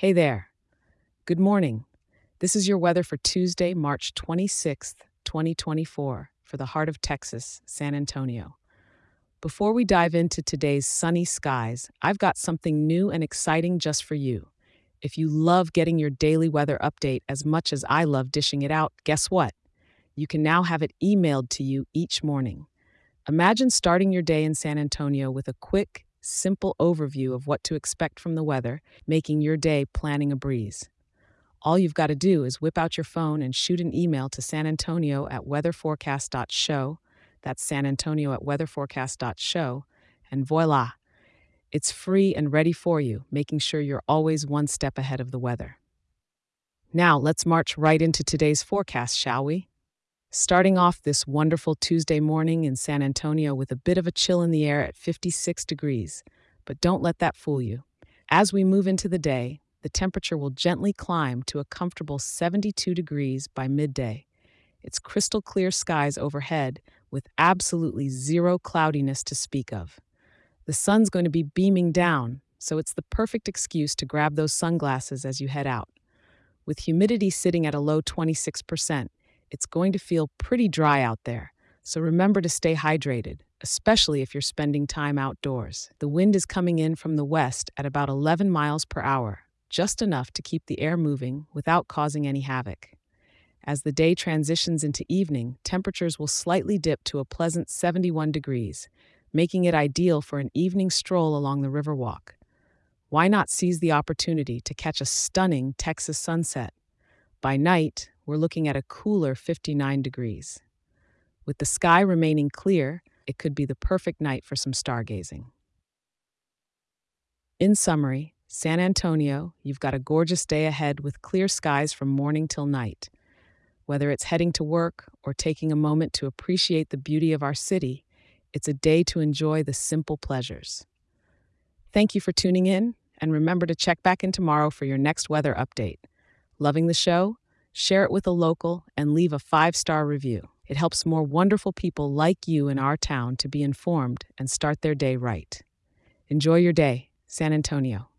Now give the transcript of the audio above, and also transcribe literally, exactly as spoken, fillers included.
Hey there. Good morning. This is your weather for Tuesday, March twenty-sixth, twenty twenty-four, for the heart of Texas, San Antonio. Before we dive into today's sunny skies, I've got something new and exciting just for you. If you love getting your daily weather update as much as I love dishing it out, guess what? You can now have it emailed to you each morning. Imagine starting your day in San Antonio with a quick, simple overview of what to expect from the weather, making your day planning a breeze. All you've got to do is whip out your phone and shoot an email to San Antonio at weatherforecast dot show. That's San Antonio at weatherforecast dot show. And voila, it's free and ready for you, making sure you're always one step ahead of the weather. Now, let's march right into today's forecast, shall we? Starting off this wonderful Tuesday morning in San Antonio with a bit of a chill in the air at fifty-six degrees. But don't let that fool you. As we move into the day, the temperature will gently climb to a comfortable seventy-two degrees by midday. It's crystal clear skies overhead with absolutely zero cloudiness to speak of. The sun's going to be beaming down, so it's the perfect excuse to grab those sunglasses as you head out. With humidity sitting at a low twenty-six percent, it's going to feel pretty dry out there, so remember to stay hydrated, especially if you're spending time outdoors. The wind is coming in from the west at about eleven miles per hour, just enough to keep the air moving without causing any havoc. As the day transitions into evening, temperatures will slightly dip to a pleasant seventy-one degrees, making it ideal for an evening stroll along the Riverwalk. Why not seize the opportunity to catch a stunning Texas sunset? By night, we're looking at a cooler fifty-nine degrees. With the sky remaining clear, it could be the perfect night for some stargazing. In summary, San Antonio, you've got a gorgeous day ahead with clear skies from morning till night. Whether it's heading to work or taking a moment to appreciate the beauty of our city, it's a day to enjoy the simple pleasures. Thank you for tuning in, and remember to check back in tomorrow for your next weather update. Loving the show? Share it with a local and leave a five-star review. It helps more wonderful people like you in our town to be informed and start their day right. Enjoy your day, San Antonio.